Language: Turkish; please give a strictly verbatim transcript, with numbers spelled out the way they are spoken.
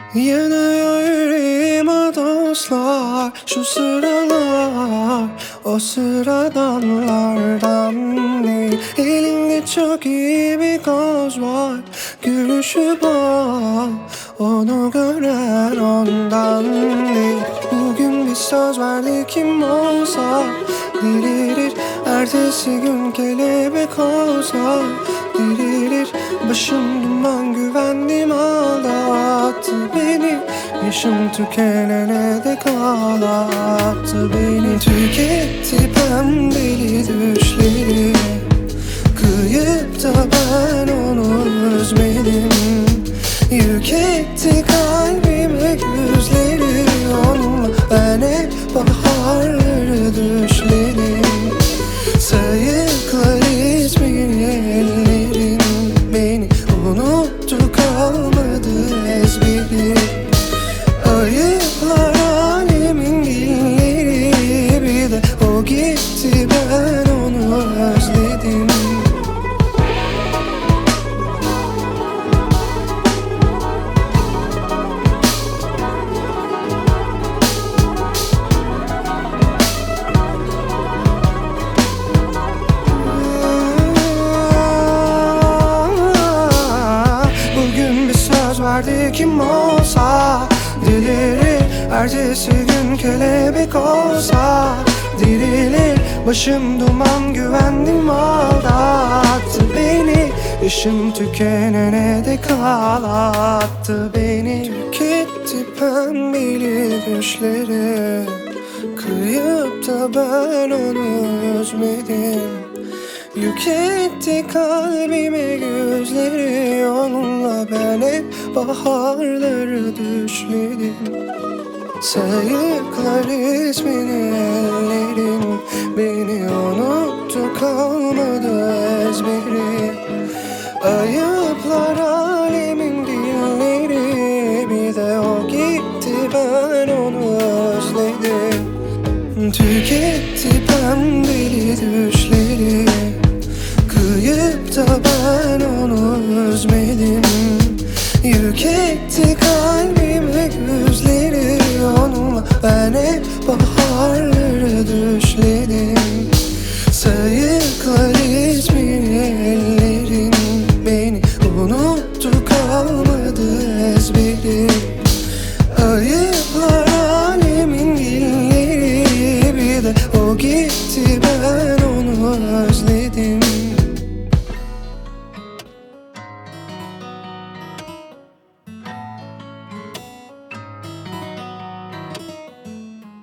Yanıyor yüreğime dostlar, şu sıralar o sıradanlardan değil. Elinde çok iyi bir koz var, gülüşü bal, onu gören ondan değil. Bugün bir söz verdi, kim olsa delirir. Ertesi gün kelebek olsa delirir. Başım duman, güvendim aldattı beni. Yaşım tükenene dek ağlattı beni. Tüketti pembeli düşleri, kıyıp da ben onu üzmedim. Yük etti kalbime gözleri, onunla ben hep baharları düşledim. Sayıklar ismini ellerin, beni unuttu kalmadı ezberi. Ayıplar alemin dilleri, bir de o gitti ben onu özledim. Verdi, kim olsa delirir. Ertesi gün kelebek olsa dirilir. Başım duman, güvendim aldattı beni. Yaşım tükenene dek ağlattı beni. Tüketti pembeli düşleri, kıyıp da ben onu üzmedim. Yük etti kalbime gözleri, onunla ben hep baharları düşledim. Sayıklar ismini ellerin, beni unuttu kalmadı ezberi. Ayıplar alemin dilleri, bir de o gitti ben onu özledim. Tüketti pembeli düşleri, kıyıp da ben onu üzmedim. Yük etti kalbime gözleri, onunla ben hep baharları düşledim. Sayıklar